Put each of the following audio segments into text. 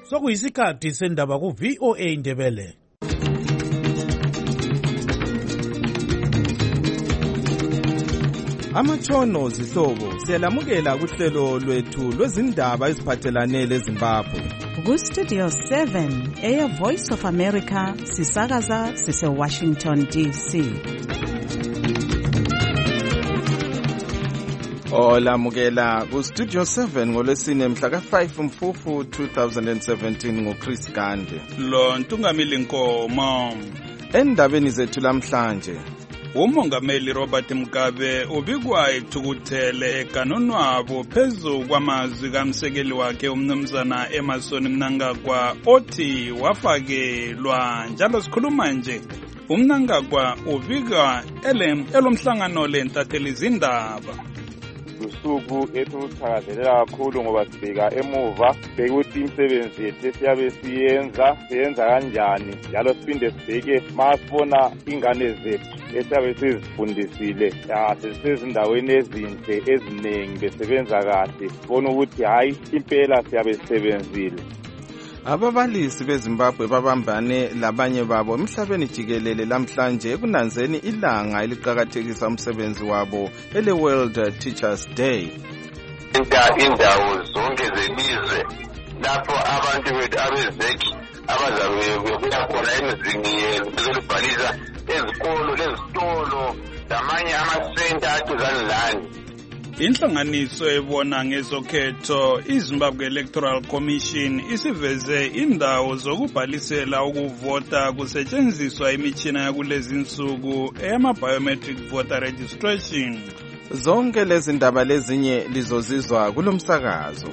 Sokuyisikhathi sendaba ku VOA Indebele. Amatshono zihlobo siyalamukela kuhlelo lwethu lwezindaba eziphathelane leZimbabwe. Ku Studio 7 Air Voice of America sisakaza sise Washington DC. Olamukela ku Studio 7 ngolwesine mhla ka5 Mfumfu 2017 ngoChris Gande. Lo Ntungamili Nkomo. Endabeni zethu lamhlanje, uMongameli Robert Mugabe ubikwa ethukuthele ekanonwabo phezu kwamazwi kamsekeli wakhe umnumzana Emmerson Mnangagwa othi wafakelwa. Njalo sikhuluma nje, uMnangagwa ubika elomhlangano lentatheli izindaba. Usuku ethuthakazelela kakhulu ngoba sibheka emuva bekuthi imisebenzi yethu siyabe siyenza kanjani, njalo siphinde sibheke masibona ingane zethu esiyabe sizifundisile sezisezindaweni ezinhle eziningi besebenza kahle, sibona ukuthi hayi impela siyabe sisebenzile. Ababalisi beZimbabwe babambane labanye babo emhlabeni jikelele lamhlanje ekunanzeni ilanga eliqhakathekisa umsebenzi wabo ele World Teachers Day. Indawo zonke zelizwe lapho abantu bethu abezeki abazabe bebuya khona emizini bezolibhalisa ezikolo lezitolo lamanye amasenta aduzane lani. Inhlanganiso ebona ngezokhetho iZimbabwe Electoral Commission isiveze indawo zokubhalisela ukuvota kusetshenziswa imitshina yakulezi insuku eyama-biometric voter registration. Zonke lezi ndaba lezinye lizozizwa kulomsakazo.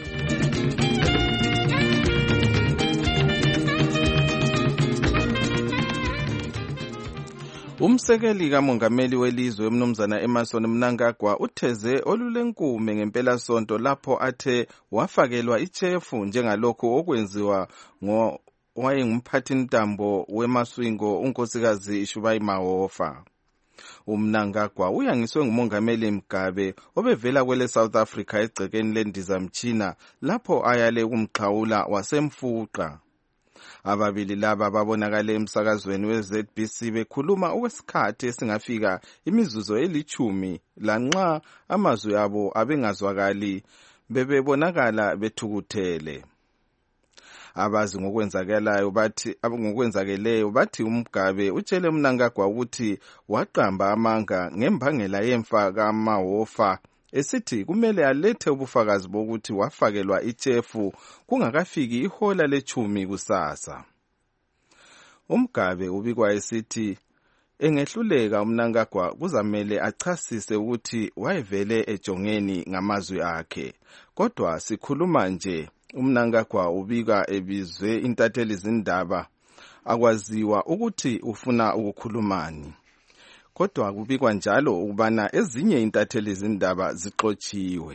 Umsekeli kamongameli welizwe umnumzana Emmerson Mnangagwa utheze olulenkume ngempela sonto lapho athe wafakelwa ichefu njengalokho okwenziwa wayengumphathintambo wemaswingo unkosikazi Shubai Mahofa. UMnangagwa uyangiswe ngumongameli Mugabe obevela kwele South Africa egcekeni lendizamtshina lapho ayale kumxhawula wasemfuqa. Ababili laba babonakale emsakazweni weZBC bekhuluma okwesikhathi esingafika imizuzu elithumi lanxa amazwi abo abengazwakali bebebonakala bethukuthele. Abazi ngokwenzakeleyo bathi uMugabe utshele Mnangagwa ukuthi waqamba amanga ngembangela yemfa kaMahofa esithi kumele alethe ubufakazi bokuthi wafakelwa ichefu kungakafiki ihola lechumi kusasa. uMugabe ubikwa esithi engehluleka uMnangagwa kuzamele achasise ukuthi wayevele ejongeni ngamazwi akhe. Kodwa sikhuluma nje, uMnangagwa ubika ebizwe intatheli izindaba akwaziwa ukuthi ufuna ukukhulumani. Kodwa kubikwa njalo ukubana ezinye intatheli izindaba zixotshiwe.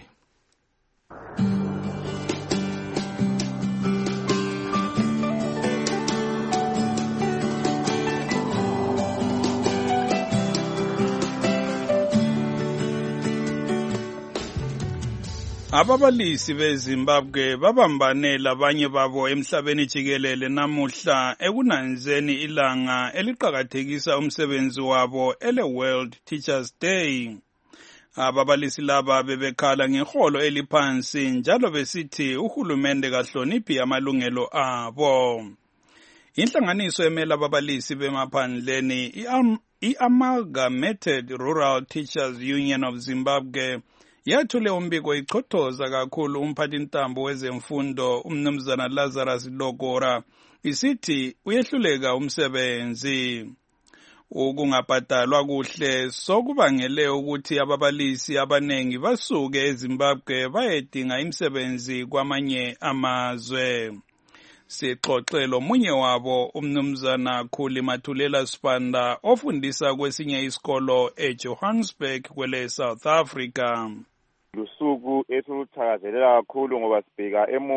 Ababalisi beZimbabwe babambane labanye babo emhlabeni jikelele namuhla ekunanzeni ilanga eliqhakathekisa umsebenzi wabo ele World Teachers Day. Ababalisi laba bebekhala ngeholo eliphansi njalo besithi uhulumende kahloniphi amalungelo abo. Inhlanganiso emela ababalisi bemaphandleni i-Amalgamated Rural Teachers Union of Zimbabwe yathule umbiko ichothoza kakhulu umphathintambo wezemfundo umnumzana Lazarus Lokora isithi uyehluleka umsebenzi. Ukungabhadalwa kuhle sokubangele ukuthi ababalisi abanengi basuke eZimbabwe bayedinga imisebenzi kwamanye amazwe. Sixoxe lomunye wabo umnumzana Khuli Mathulela Sibanda ofundisa kwesinye isikolo eJohannesburg kwele South Africa. Lusuku ethuthakazelela kakhulu ngoba sibheka emuva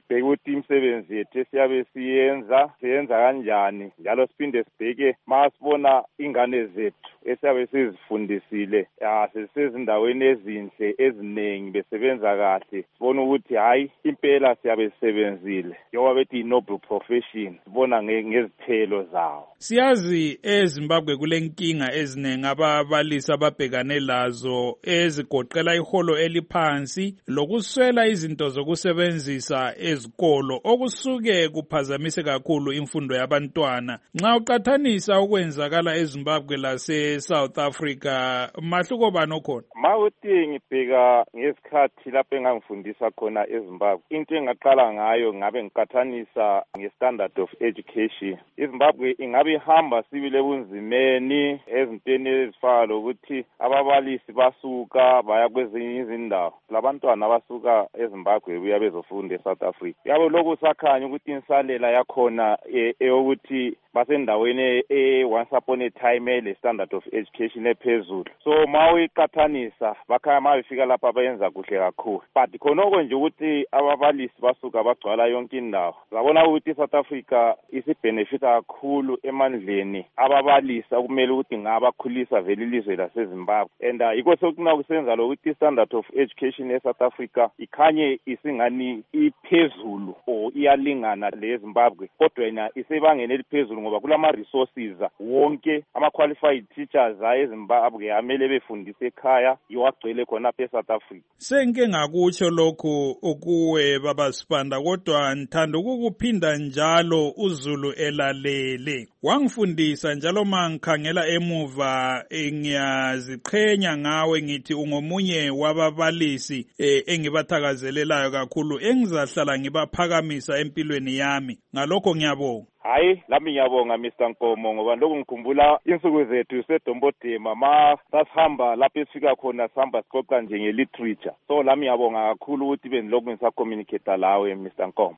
sibheke ukuthi imisebenzi yethu esiyabe siyenza kanjani, njalo siphinde sibheke masibona ingane zethu esiyabe sizifundisile sezindaweni ezinhle eziningi besebenza kahle, sibona ukuthi hayi impela siyabe sisebenzile njengoba bethi noble profession, sibona ngezithelo zawo. Siyazi eZimbabwe kule nkinga eziningi ababalisi ababhekane lazo ezigoqela iholo eliphansi lokuswela izinto zokusebenzisa ezikolo okusuke kuphazamise kakhulu imfundo yabantwana. Nxa uqathanisa ukwenzakala eZimbabwe lase South Africa, mahluko bani okhona? Mawuthi ngibheka ngesikhathi lapho engangifundisa khona eZimbabwe, into engaqala ngayo ngabe ngiqathanisa nge-standard of education. iZimbabwe ingabe ihamba sibile bunzimeni ezintweni ezifana lokuthi ababalisi basuka baya kwezinye izindawo, labantwana basuka eZimbabwe buya bezofunda eSouth Africa. Yabo lokhu sakhanya ukuthi insalela yakhona eyokuthi basendaweni once upon a time le standard of education ephezulu. So mawiqathanisa bakhaya mabefika lapha bayenza kuhle kakhulu, but khonoko nje ukuthi ababalisi basuka bagcwala yonke indawo. Zabona ukuthi South Africa isibenefita kakhulu emandleni ababalisi okumele ukuthi ngabakhulisa vele ilizwe laseZimbabwe, and yikho sokuna kusenza lokuthi standard of education eSouth Africa ikhanye isingani iphezulu or iyalingana leZimbabwe, kodwa yena isebangeni eliphezulu ngoba kulama resources wonke ama-qualified teachers eZimbabwe amele befundise ekhaya iwagcwele khona apha eSouth Africa. Senke ngakutsho lokhu ukuwe baba Sibanda, kodwa ngithanda ukukuphinda njalo uZulu elalele. Wangifundisa njalo mangikhangela emuva ngiyaziqhenya ngawe ngithi ungomunye wababalisi engibathakazelelayo kakhulu engizahlala ngibaphakamisa empilweni yami. Ngalokho ngiyabonga. Hayi, lami ngiyabonga Mr. Nkomo ngoba lokhu ngikhumbula insuku zethu seDombodema ma sasihamba lapho esifika khona sihamba siqoqa nje ngeliterature. So lami ngiyabonga kakhulu ukuthi benilokhu ngisacommunicate lawe Mr. Nkomo.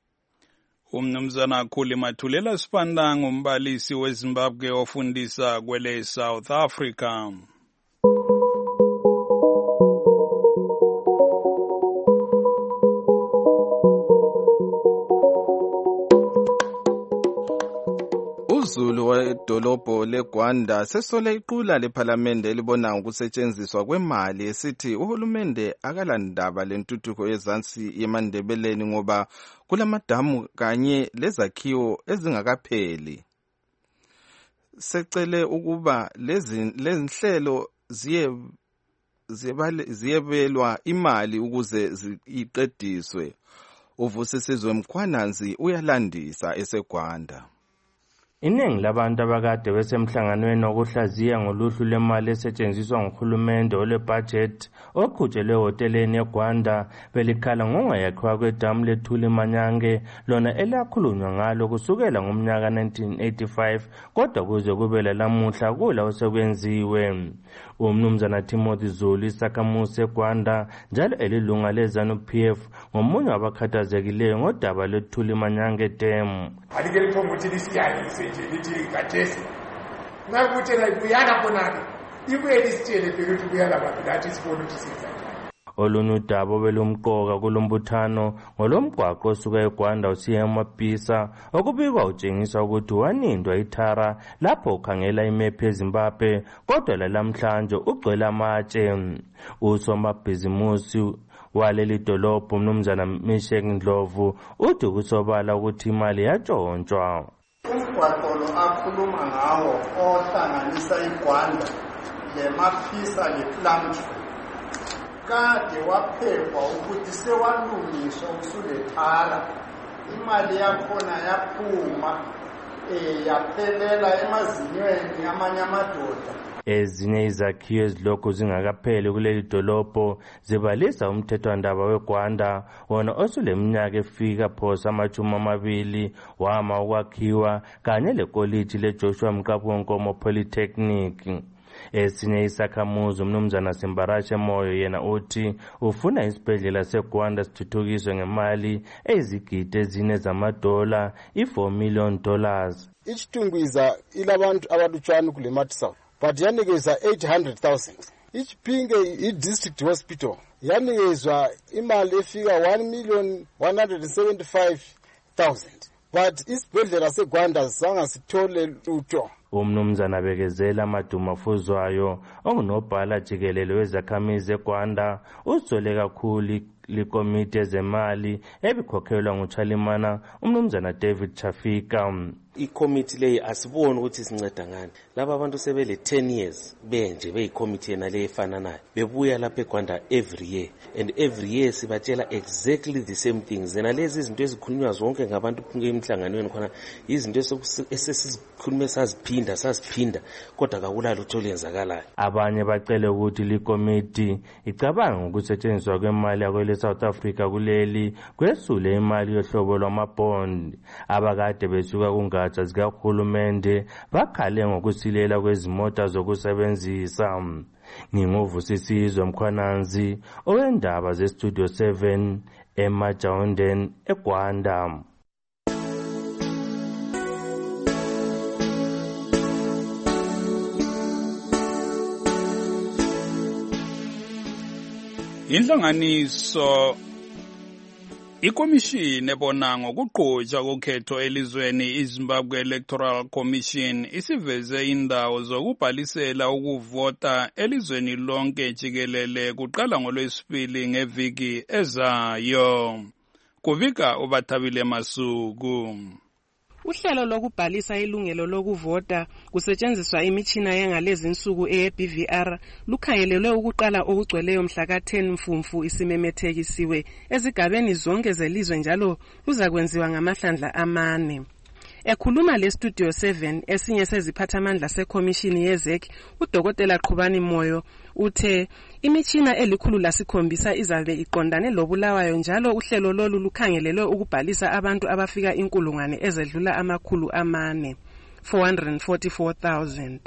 Umnumzana Khuli Mathulela Sibanda ngumbalisi weZimbabwe ofundisa kwele South Africa. UZulu wedolobho leGwanda sesole iqula lephalamende elibona ngokusetshenziswa kwemali esithi uhulumende akalandaba lentuthuko yezansi yemandebeleni ngoba kulamadamu kanye lezakhiwo ezingakapheli. Secele ukuba lezi nhlelo ziyebelwa imali ukuze ziqediswe. Uvusisizwe Mkhwananzi uyalandisa eseGwanda. Iningi labantu abakade besemhlanganweni wokuhlaziya ngoluhlu lemali esetshenziswa nguhulumende olebudget oqhutshelwe hoteleni eGwanda belikhala ngongayakhiwa kwedamu leThuli Manyange lona elakhulunywa ngalo kusukela ngomnyaka 1985 kodwa kuze kube lamuhla kula osekwenziwe. Umnumzana Timothy Zulu isakhamuzi eGwanda njalo elilunga leZANU-PF ngomunye wabakhathazekileyo ngodaba leThuli Manyange Dam. Lithi kathesi ngakutshela kuyana khonake ibuye lisitshele phela ukuthi kuyala bantu lathi sibone ukuthi senza njani. Olunye udaba belumqoka kulombuthano ngolomgwaqo osuka eGwanda usiya eMapisa okubikwa utshengisa ukuthi wanindwa ithara lapho ukhangela imephu eZimbabwe kodwa lalamhlanje ugcwele amatshe. Usomabhizimusi waleli dolobho umnumzana Mishek Ndlovu uthi kusobala ukuthi imali yatshontshwa. Umgwaqo lo akhuluma ngawo ohlanganisa iGwanda leMapisa lePlumtree kade waphekwa ukuthi sewalungiswa usulethara, imali yakhona yaphuma yaphelela emazinyweni amanye amadoda. Ezinye izakhiwo ezilokhu zingakapheli kuleli dolobho zibalisa umthethwandaba weGwanda wona osuleminyaka efika phosa ama-20 wama ukwakhiwa kanye lekoliji leJoshua Mqabonkomo Polytechnic. Esinye isakhamuzi umnumzana Simbarashe Moyo yena uthi ufuna isibhedlela seGwanda sithuthukiswe ngemali ezigidi ezine zamadola $4 million. Ichitungwiza ilabantu abalutshwana kule Mati South but yanikeza 800,000. Ichipinge i-district hospital yanikezwa imali efika 1,175,000 but isibhedlela seGwanda sangasithole lutho. Umnumzana Bekezela Madumafuzwayo ongunobhala jikelele wezakhamizi eGwanda uzole kakhulu likomiti ezemali ebikhokhelwa nguChalimana umnumzana David Chafika. Ikomiti leyi asiboni ukuthi sinceda ngani. Laba abantu sebele 10 years benje beyikomiti yena le efananayo. Bebuya lapha eGwanda every year and every year sibatshela exactly the same things. Zena lezi izinto ezikhulunywa zonke ngabantu emhlanganweni khona izinto esesikhulume saziphinda kodwa kakulalo lutho olenzakalayo. Abanye bacele ukuthi likomiti icabanga ukusetshenziswa kwemali yakwele South Africa kuleli kwesule imali yohlobo lwamabond abakade besuka kungatsha zikahulumende bakhale ngokusilela kwezimota zokusebenzisa. Nginguvusisizwe Mkhwananzi owendaba zeStudio 7 eMajaunden eGwanda. Inhlanganiso ikomishini ebona ngokuqhutshwa kokhetho elizweni iZimbabwe Electoral Commission isiveze indawo zokubhalisela ukuvota elizweni lonke jikelele kuqala ngoLwesibili ngeviki ezayo. Kuvika uBathabile Masuku. Uhlelo lokubhalisa ilungelo lokuvota kusetshenziswa imitshina yangalezi insuku eBVR lukhangelelwe ukuqala okugcweleyo mhla ka10 Mfumfu isimemethekisiwe ezigabeni zonke zelizwe njalo luzakwenziwa ngamahlandla amane. Ekhuluma leStudio 7 esinye seziphathamandla sekomishini yezek uDokotela Qhubani Moyo uthe imitshina elikhulu lasikhombisa izabe iqondane lobulawayo njalo uhlelo lolu lukhangelelwe ukubhalisa abantu abafika inkulungwane ezedlula amakhulu amane 444,000.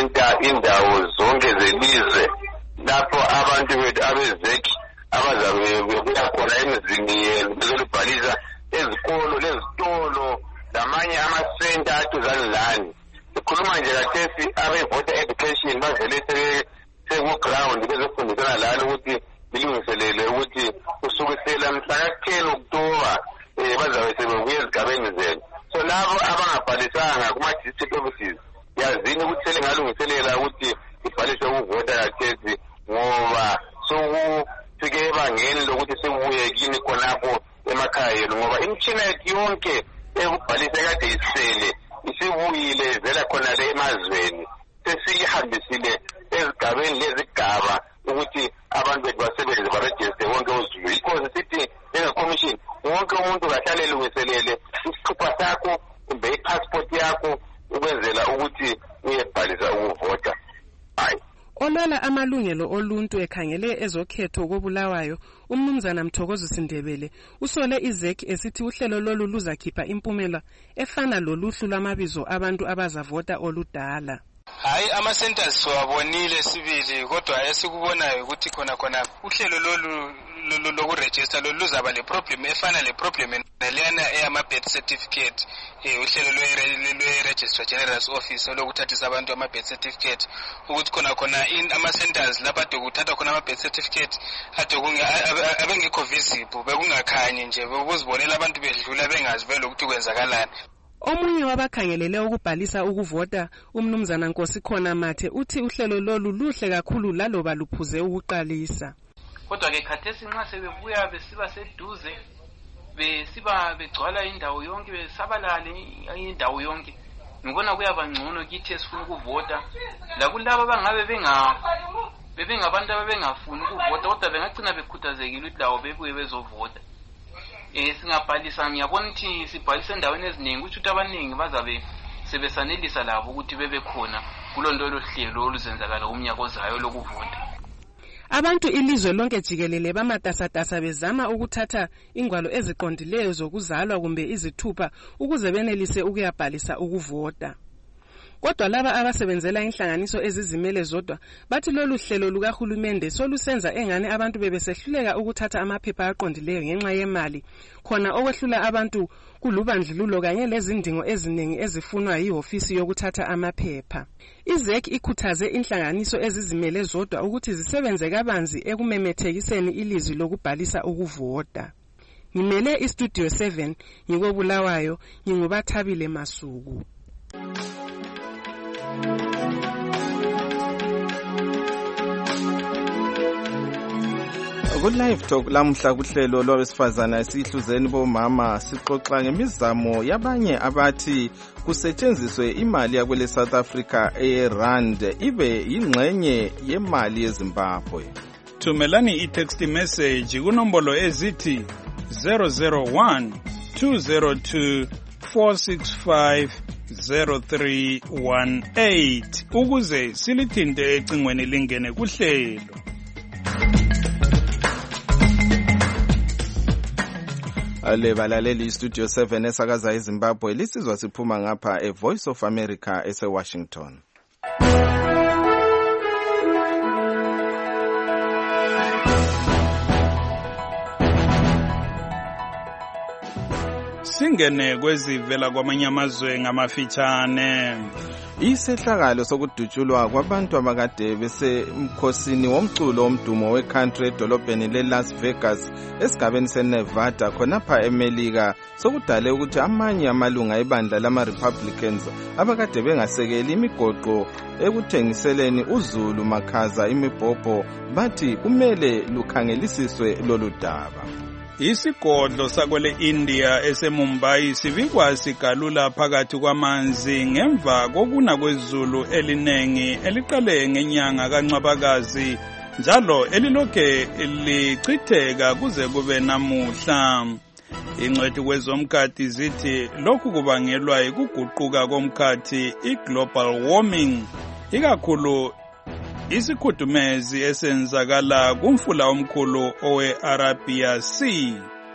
Indawo zonke zelizwe lapho abantu abezek abazabe bebuya khona emizini bezolibhalisa ezikolo lezitolo lamanye amasenta aduzane lani. Sikhuluma nje kathesi abe-voter education bavele seku-ground bezofundisana lani ukuthi bilungiselele ukuthi kusukisela mhla ka-10 Oktoba bazabe sebebuya ezigabeni zenu. So labo abangabhalisanga kuma-district offices yazini ukuthi selingalungiselela ukuthi ibhalise ukuvota kathesi ngoba sokufike ebangeni lokuthi sebuye kini khonapho emakhaya yenu ngoba imitshina yethu yonke ekubhalisa kade isele isibuyile vela khona le emazweni sesiyihambisile ezigabeni lezigaba ukuthi abantu bethu basebenze barejiste wonke uzulu. Because sithi njengekomishini wonke umuntu kahlale elungiselele isithupha sakho kumbe ipassport yakho ukwenzela ukuthi uyebhalisa ukuvota. Hayi olwala amalungelo oluntu ekhangele ezokhetho kobulawayo umnumzana Mthokozo Sindebele usole izek esithi uhlelo lolu luzakhipha impumela efana loluhlu lwamabizo abantu abazavota oludala. Hayi ama-centers siwabonile sibili kodwa esikubonayo ukuthi khona uhlelo lolu lokurejista lolu luzaba le-problem efana le-problem naleyana eyama-birth certificate uhlelo lwe-registrar general's office olokuthathisa abantu ama-birth certificate ukuthi khona ama-centers lapho ade kuthatha khona ama-birth certificate ade abengekho visible bekungakhanyi nje bekuzibonela abantu bedlula bengazi vele ukuthi kwenzakalani. Omunye wabakhangelele ukubhalisa ukuvota umnumzana Nkosikhona Mathe uthi uhlelo lolu luhle kakhulu laloba luphuze ukuqalisa. Kodwa ke khathesi nxa sebebuya besiba seduze besiba begcwala indawo yonke besabalale indawo yonke ngibona kuyabangcono kithi esifuna ukuvota la kulabo abangabe bebengabantu abengafuni ukuvota kodwa bengagcina bekhuthazekile ukuthi lawo bebuye bezovota. Singabhalisa ngiyabona ukuthi sibhalise endaweni eziningi ukuthi abaningi bazabe sebesanelisa labo ukuthi bebe khona kulondolo hlelo oluzenzakala umnyaka ozayo lokuvota. Abantu ilizwe lonke jikelele bamatasatasa bezama ukuthatha ingwalo eziqondileyo zokuzalwa kumbe izithupha ukuze benelise ukuyabhalisa ukuvota. Kodwa laba abasebenzela inhlanganiso ezizimele zodwa bathi lolu hlelo lukahulumende solusenza engane abantu bebesehluleka ukuthatha amaphepha aqondileyo ngenxa yemali, khona okwehlula abantu kulubandlululo kanye lezindingo eziningi ezifunwa yihofisi yokuthatha amaphepha. IZEC ikhuthaze inhlanganiso ezizimele zodwa ukuthi zisebenze kabanzi ekumemethekiseni ilizwi lokubhalisa ukuvota. Ngimele iStudio 7 ngikobulawayo, ngingubathabile Masuku. Ku-Live Talk lamhla kuhlelo lwabesifazana esihluzeni bomama sixoxa ngemizamo yabanye abathi kusetshenziswe imali yakwele South Africa eRand ibe yingxenye yemali yeZimbabwe. Thumelani i-text message kunombolo ezithi 001 202 465 0318 ukuze silithinte ecingweni lingene kuhlelo. Balaleli iStudio 7 esakaza eZimbabwe lisizwa siphuma ngapha eVoice of America eseWashington. Singene kwezivela kwamanye amazwe ngamafitshane. Isehlakalo sokudutshulwa kwabantu abakade besemkhosini womculo womdumo weCountry edolobheni leLas Vegas esigabeni seNevada khonapha eMelika sokudale ukuthi amanye amalunga ebandla lama-Republicans abakade bengasekeli imigoqo ekuthengiseleni uZulu makhaza imibhobho bathi kumele lukhangelisiswe lolu daba. Isigodlo sakwele India eseMumbai sibikwa sigalula phakathi kwamanzi ngemva kokuna kwezulu elinengi eliqale ngenyanga kaNcwabakazi njalo elilokhe lichitheka kuze kube namuhla. Ingcwethi kwezomkhathi zithi lokhu kubangelwa ukuguquka komkhathi i-global warming, ikakhulu isikhudumezi esenzakala kumfula omkhulu owe-Arabia Sea.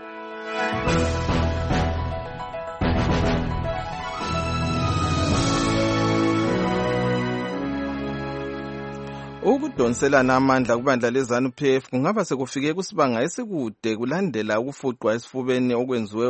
Ukudonselana amandla kubandla leZANU-PF kungaba sekufike kusibanga esikude kulandela ukufuqwa esifubeni okwenziwe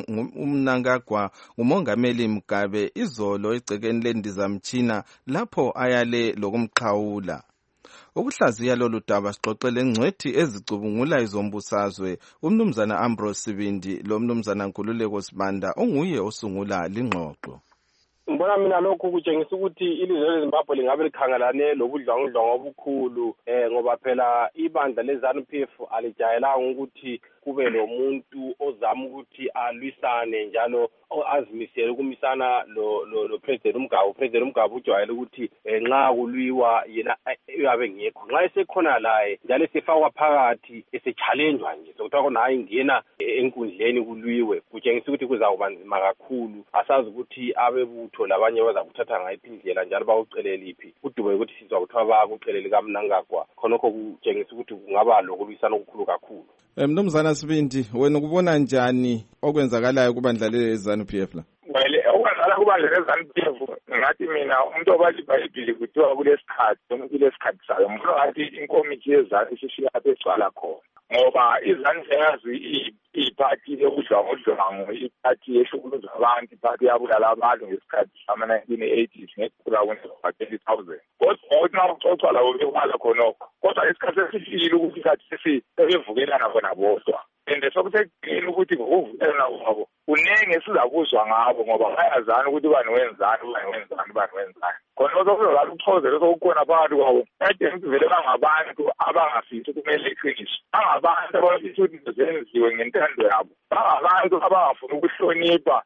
uMnangagwa nguMongameli Mugabe izolo egcekeni lendizamtshina lapho ayale lokumxhawula. Ukuhlaziya lolu daba sixoxele ngcwethi ezicubungula izombusazwe uMnumzana Ambrose Sibindi lo Mnumzana Nkululeko Sibanda onguye osungula lingxoxo. Ngibona mina lokhu kutshengisa ukuthi ilizwe leZimbabwe lingabe likhangelane lobudlwangudlwangu obukhulu ngoba phela ibandla leZANU-PF alijayelanga ukuthi kube lomuntu ozama ukuthi alwisane njalo azimisele ukumisana lo President Mugabe. President Mugabe ujwayele ukuthi nxa kulwiwa yena uyabe ngekho, nxa esekhona laye njalo esefakwa phakathi esechallengewa nje sokuthiwa khona hayi ngena enkundleni kulwiwe, kutshengisa ukuthi kuzakuba nzima kakhulu. Asazi ukuthi abebutho labanye bazakuthatha ngayiphi indlela njalo bawucelele liphi. Udube ukuthi sizwa kuthiwa bakucelele kaMnangagwa, khonokho kutshengisa ukuthi kungaba lokulwisana okukhulu kakhulu. Mnumzana Sibindi, wena ukubona njani okwenzakalayo kubandla leZANU-PF la? Okwenzakala kubandla leZANU-PF ngathi mina umuntu obaliBhayibhili kuthiwa kulesikhathi umuntu kulesikhathi sayo. Ngifuna ngathi inkomithi yeZANU ishishila lapho egcwala khona ngoba iZANU yazi iphathi yobudlwangudlwangu, iphathi yehlukuluza abantu, iphathi yabulala abantu ngesikhathi sama-1980s ngekhula kwenza-20,000. Kodwa ukuthi uxoxa labo bekwala khonokho, kodwa isikhathi esifikile ukuthi ikhathi sebevukelana bona bodwa. And sokusekugcina ukuthi ngokuvukelana kwabo kuningi esizakuzwa ngabo ngoba bayazana ukuthi ubani wenzani, ubani wenzani. Khona sokuzokala ukuxhozela sokukhona phakathi kwabo kade vele bangabantu abangafisi kumele iqiniswe, bangabantu abafisa ukuthi zenziwe ngentando yabo, bangabantu abangafuna ukuhlonipha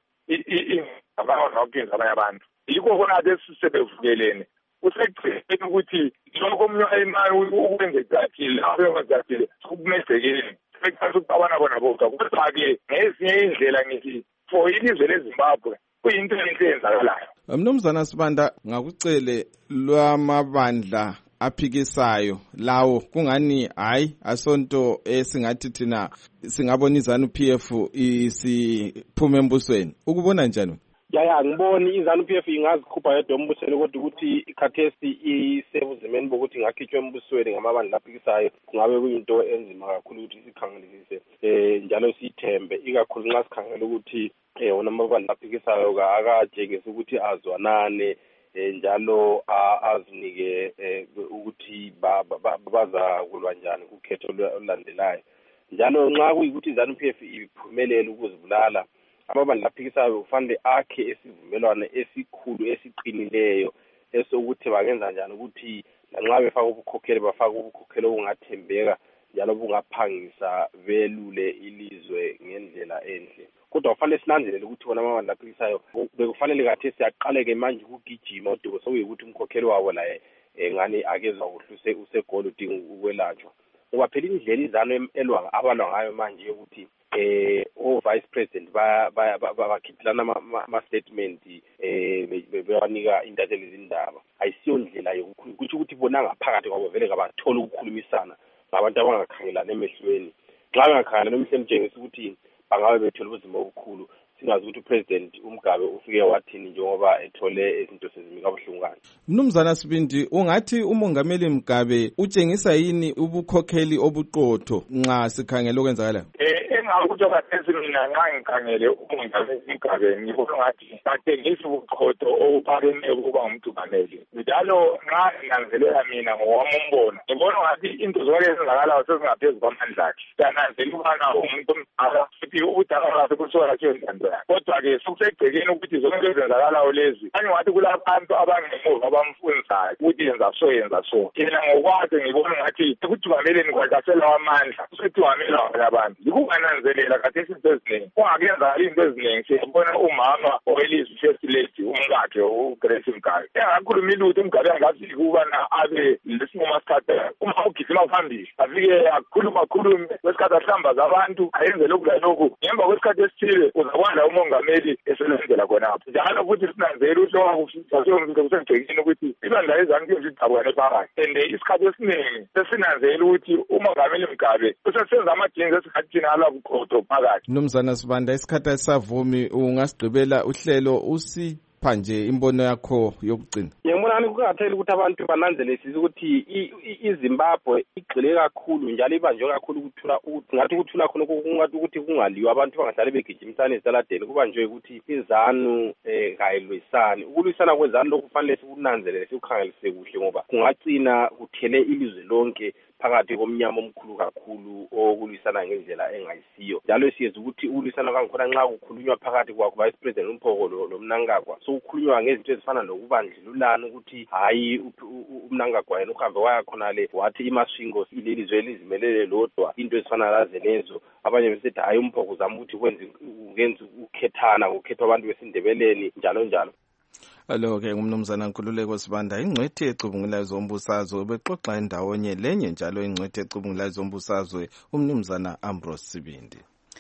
abangakwenza abanye abantu. Yikho khona kade sisebevukelene kusekugcineni ukuthi lokho omunye imali ukwenza icacile abengazatile sokumezekeni sekuthatha ukubabana bona bodwa. Kodwa-ke ngezinye indlela ngithi for ilizwe leZimbabwe kuyinto enhle eyenzakalayo. Mnumzana Sibanda, ngakucele lwamabandla aphikisayo lawo kungani hayi asonto esingathi thina singabona iZANU-PF isiphume embusweni, ukubona njani? ngiboni iZANU-PF ingazikhupha yedwa embusweni kodwa ukuthi ikhathesi isebuzimeni bokuthi ingakhitshwa embusweni ngamabandla aphikisayo kungabe kuyinto enzima kakhulu ukuthi sikhangelisise njalo siyithembe ikakhulu nxa sikhangela ukuthi wona amabandla aphikisayo akatshengisa ukuthi azwanane njalo azinike ukuthi bazakulwa njani kukhetho olulandelayo njalo nxa kuyikuthi iZANU-PF iphumelele ukuzibulala amabandla aphikisayo kufanele akhe esivumelwano esikhulu esiqinileyo esokuthi bangenza njani ukuthi lanxa befaka ubukhokheli bafaka ubukhokheli obungathembeka njalo bungaphangisa belule ilizwe ngendlela enhle kodwa kufanele sinanzelele ukuthi wona amabandla aphikisayo bekufanele kathi siyaqaleke manje ukugijima kodwa sekuyikuthi umkhokheli wabo laye ngani akezwa kuhle usegoli udinga ukwelatshwa ngoba phela indlela iZANU elwa abalwa ngayo manje ukuthi o-vice president bakhithilana ama-statement bewanika intatheli zindaba ayisiyo ndlela yokukhuluma kuthi ukuthi bona ngaphakathi kwabo vele kabathola ukukhulumisana ngabantu abangakhangelani emehlweni xa bengakhangelani emehlweni tshengisa ukuthi bangabe bethola ubuzima obukhulu singazi ukuthi upresident uMgabe ufike wathini njengoba ethole izinto sezimika kabuhlungana. Mnumzana Sibindi, ungathi umongameli Mgabe utshengisa yini ubukhokheli obuqotho nxa sikhangela okwenzakala? Engakuthi kathesi mina nxa ngikhangele umongameli Mgabe ngibona ngathi batshengisa ubuqotho obuphakeme ukuba ngumthungameli. Njalo nxa nginanzelela mina ngowami umbono ngibona ngathi into zonke ezenzakalayo sezingaphezu kwamandla akhe. Siyananzela ukubana umuntu omdala futhi ubudala bakhe kusuka entando yakhe. Kodwa-ke sokusegcekeni ukuthi zonke ezenzakalayo lezi kanye ngathi kulabantu abangemuva abamfundisayo ukuthi yenza so. Yena ngokwakhe ngibona ngathi ekuthiwameleni kwakasela amandla usethiwamela abantu. Yikungananzelela kathesi into eziningi. Ungakuyenzakala into eziningi siyabona umama owelizwe first lady umkakhe uGrace Mgabe. Engakhuluma ilutho uMgabe angafiki ukubana abe lesinqumo sikhathi uma ugijima phambili afike akhulume kwesikhathi ahlambaza abantu ayenze lokhu lalokhu ngemva kwesikhathi esithile uzakwazi umongameli eselendela khonapho njalo futhi sinanzela ukuthi kusegcekeni ukuthi ibandla leZANU-PF lidabukane phakathi and isikhathi esiningi sesinanzela ukuthi umongameli Mgabe usesenza amajinsi esikhathi thina alabuqotho phakathi. Mnumzana Sibanda, isikhathi esavumi ungasigqibela uhlelo usipha nje imbono yakho yokugcina. Ngibona kuqakathekile ukuthi abantu bananzelisise ukuthi iZimbabwe igxile kakhulu njalo ibanjwe kakhulu ukuthula ngathi ukuthula khona kungathi ukuthi kungaliwa abantu bangahlale begijimisana ezitaladeni kubanjwe ukuthi iZANU kayilwisani ukulwisana kweZANU lokufanele sikunanzelele sikukhangelise kuhle ngoba kungagcina kuthele ilizwe lonke phakathi komnyama omkhulu kakhulu okulwisana ngendlela engayisiyo njalo siyeza ukuthi ukulwisana kangikhona nxa kukhulunywa phakathi kwakho vice president uMphoko lo Mnangagwa so kukhulunywa ngezinto ezifana nokubandlululana ukuthi hayi uMnangagwa yena uhambe waya khona le wathi imashingo ilelizwe elizimelele lodwa into ezifana laze lezo abanye besithi hayi uMphoko zama ukuthi ukwenza ukukhethwa abantu besindebeleni njalo. Alo-ke ngumnumzana Nkululeko Sibanda, ingcwethi ecubungulayo zombusazwe bexoxa endawonye lenye njalo ingcwethi ecubungulayo zombusazwe umnumzana Ambrose Sibindi.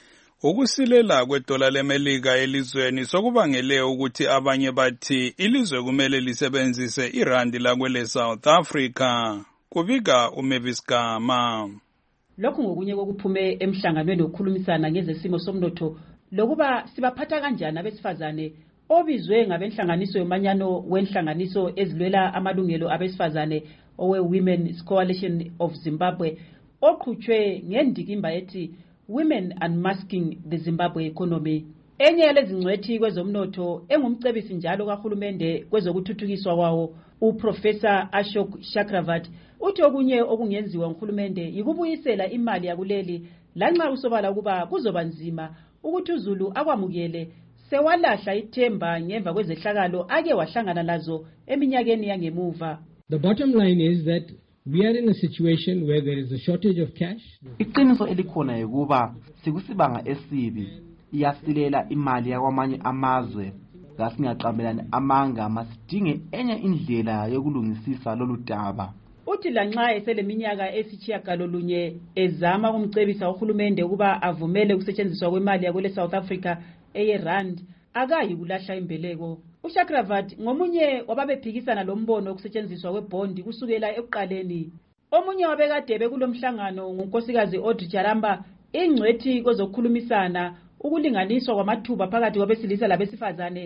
Ukusilela kwedola leMelika elizweni sokubangele ukuthi abanye bathi ilizwe kumele lisebenzise irandi lakwele South Africa. Kubika uMavis Gama. Lokhu ngokunye kokuphume emhlanganweni wokukhulumisana ngezesimo somnotho lokuba sibaphatha kanjani abesifazane obizwe ngabenhlanganiso yomanyano wenhlanganiso ezilwela amalungelo abesifazane owe-Women's Coalition of Zimbabwe oqhutshwe ngendikimba ethi Women Unmasking the Zimbabwe Economy. Enye yalezi ngcwethi kwezomnotho engumcebisi njalo kahulumende kwezokuthuthukiswa kwawo uProfessor Ashok Chakravarty uthi okunye okungenziwa nguhulumende yikubuyisela imali yakuleli lanxa usobala ukuba kuzoba nzima ukuthi uZulu akwamukele sewalahla ithemba ngemva kwezehlakalo ake wahlangana lazo eminyakeni yangemuva. The bottom line is that we are in a situation where there is a shortage of cash. Iqiniso elikhona ukuba sikusibanga esibi iyasilela imali yakwamanye amazwe ngasingaqambelani amanga masidinge enye indlela yokulungisisa lolu daba. Uthi lanxa eseleminyaka esitshiyagalolunye ezama ukumcebisa uhulumende ukuba avumele ukusetshenziswa kwemali yakwele South Africa eyerand akayi kulahla imbeleko. uChakravarty ngomunye wababephikisana lombono wokusetshenziswa kwebondi kusukela ekuqaleni. Omunye wabekade bekulomhlangano ngunkosikazi Audrey Jaramba ingcwethi kwezokukhulumisana ukulinganiswa kwamathuba phakathi kwabesilisa labesifazane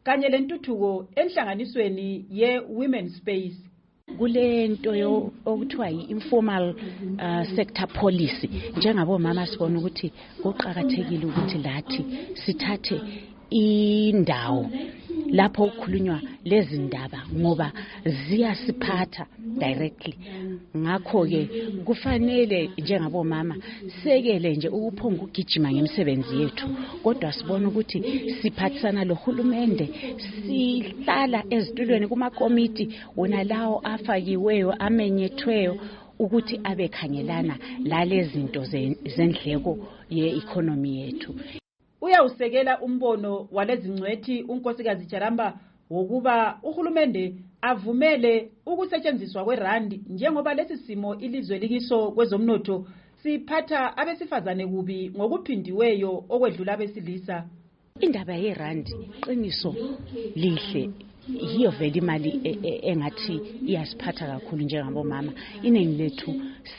kanye lentuthuko enhlanganisweni ye-Women's Space. Kulento okuthiwa yi-informal sector policy njengabomama sibona ukuthi kuqhakathekile ukuthi lathi sithathe indawo lapho ukukhulunywa lezi ndaba ngoba ziyasiphatha directly. Ngakho ke kufanele njengabomama sekele nje ukuphonga ukugijima ngemisebenzi yethu, kodwa sibona ukuthi siphathisana lohulumende, sihlala ezitulweni kuma-committee wona lawo afakiweyo amenyethweyo ukuthi abekhangelana lalezi zinto zendleko ye-economy yethu. Uyawusekela umbono walezi ngcwethi unkosikazi Jaramba wokuba uhulumende avumele ukusetshenziswa kwerandi njengoba lesi simo ilizwe likiso kwezomnotho siphatha abesifazane kubi ngokuphindiweyo okwedlula abesilisa. Indaba yerandi qiniso lihle yiyo vele imali engathi iyasiphatha kakhulu njengabomama. Iningi lethu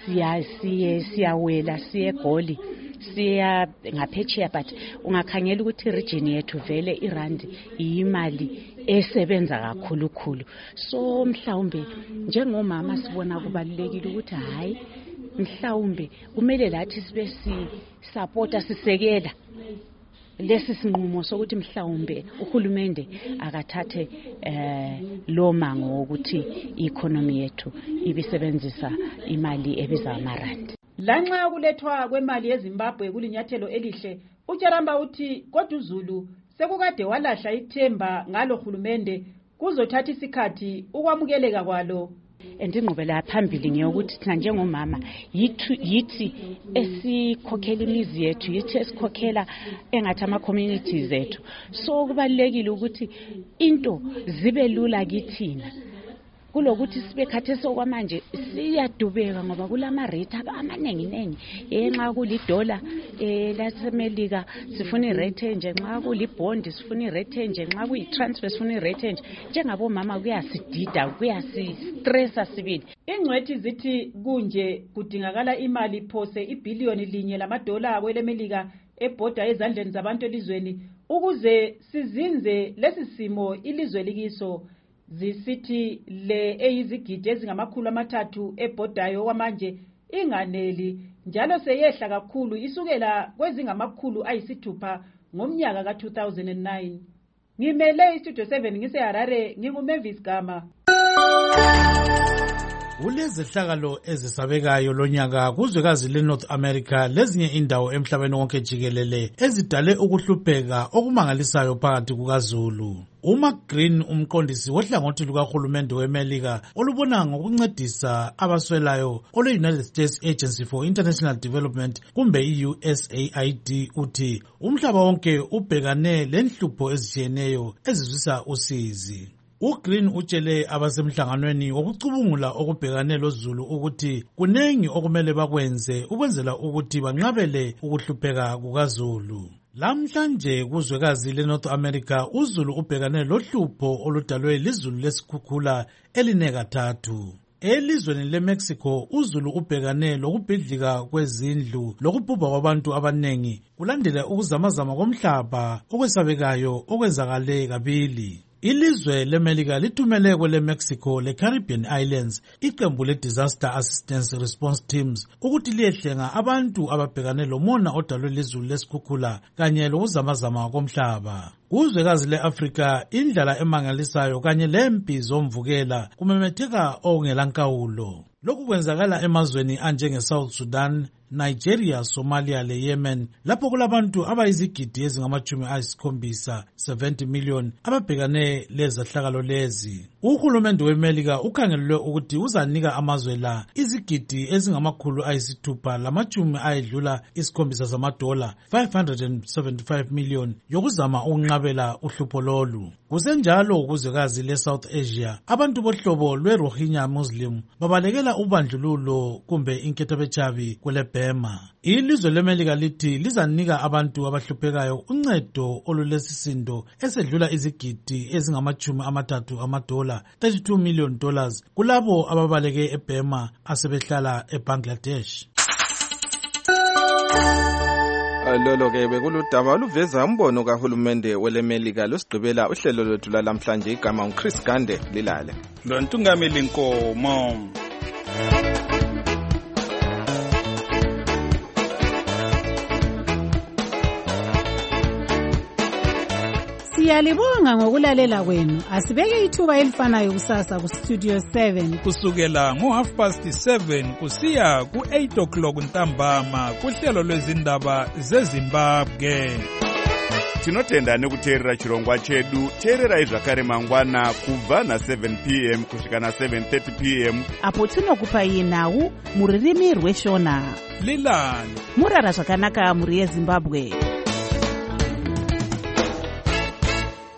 siyawela siye egoli siya ngaphetsheya, but ungakhangela ukuthi region yethu vele irandi imali esebenza kakhulu. So mhlawumbe njengomama sibona kubalulekile ukuthi hayi mhlawumbe kumele lathi sibe supporta sisekela lesi sinqumo sokuthi mhlawumbe uhulumende akathathe lo mango wokuthi i-economy yethu ibisebenzisa imali ebiza amarandi. Lanxa kulethwa kwemali yeZimbabwe kulinyathelo elihle, uJaramba uthi kodwa uZulu sekukade walahla ithemba ngalo hulumende kuzothatha isikhathi ukwamukeleka kwalo. Indingqubela phambili ngiyokuthi thina njengomama yithi esikhokhela imizi yethu, yithi esikhokhela engathi ama-communities ethu. So kubalulekile ukuthi into zibe lula kithina kulokuthi sibe khathesi okwamanje siyadubeka ngoba kulama rate amaningi nxa kulidola lasemelika sifuna irate nje, nxa kulibond sifuna irate nje, nxa kuyitransfer sifuna irate nje. Njengabomama kuyasidida kuyasistressa sibili. Ingcwethi zithi kunje kudingakala imali phose iBhiliyoni $1 kwelemelika ebhoda ezandleni zabantu elizweni ukuze sizinze lesi simo ilizwe likiso. Zisithi le eyizigidi ezingama-300 ebhodayo kwamanje inganeli njalo seyehla kakhulu isukela kwezingama-600 ngomnyaka ka-2009. Ngimele iStudio 7 ngiseHarare, nginguMavis Gama. Kulezehlakalo ezisabekayo lonyaka kuzwekazi leNorth America lezinye indawo emhlabeni wonke jikelele ezidale ukuhlupheka okumangalisayo phakathi kukaZulu. uMark Green, umqondisi wohlangothi lukahulumende weMelika olubona ngokuncedisa abaswelayo olwe-United States Agency for International Development kumbe i-USAID, uthi umhlaba wonke ubhekane lenhlupho ezitshiyeneyo ezizwisa usizi. uGreen utshele abasemhlanganweni wokucubungula okubhekane loZulu ukuthi kunengi okumele bakwenze ukwenzela ukuthi banqabele ukuhlupheka kukaZulu. Lamhlanje kuzwekazi leNorth America uZulu ubhekane lohlupho oludalwe lizulu lesikhukhula elinekathathu. Elizweni leMexico uZulu ubhekane lokubhidlika kwezindlu lokubhubha kwabantu abanengi kulandela ukuzamazama komhlaba okwesabekayo okwenzakale kabili. Ilizwe leMelika lithumele kweleMexico leCaribbean Islands iqembu le-Disaster Assistance Response Teams ukuthi liyehlenga abantu ababhekane lomona odalwe lizulu lesikhukhula kanye lokuzamazama komhlaba. Kuzwekazi le-Afrika indlala emangalisayo kanye lempi zomvukela kumemetheka okungelankawulo. Lokhu kwenzakala emazweni anjenge-South Sudan, Nigeria, Somalia leYemen lapho kulabantu abayizigidi ezingama-70 70 million ababhekane lezahlakalo lezi. Uhulumende weMelika ukhangelelwe ukuthi uzanika amazwe la izigidi ezingama-$675 zamadola $575 million yokuzama ukunqabela uhlupho lolu. Kusenjalo kuzwekazi leSouth Asia abantu bohlobo lweRohingya Muslim babalekela ubandlululo kumbe inkethabechabi kweleBurma. Ilizwe leMelika lithi lizanika abantu abahluphekayo uncedo olulesisindo esedlula izigidi ezingama-30 $32 million kulabo ababaleke eBurma asebehlala eBangladesh. Lolo-ke bekuludaba oluveza umbono kahulumende welemelika lusigqibela uhlelo lwethu lalamhlanje. Igama uChris Gande lilale. Lontungameli Nkomo. Siyalibonga ngokulalela kwenu. Asibeke ithuba elifanayo kusasa ku Studio 7 kusukela ngo7:30 kusiya ku8:00 ntambama kuhlelo lwezindaba zeZimbabwe. Tinotenda nekuteerera chirongwa chedu. Teererai zvakare mangwana kubva na7 p.m. kusvika na7:30 p.m. apo tinokupai nhau muririmi rweshona. Lilani murara zvakanaka muri yeZimbabwe.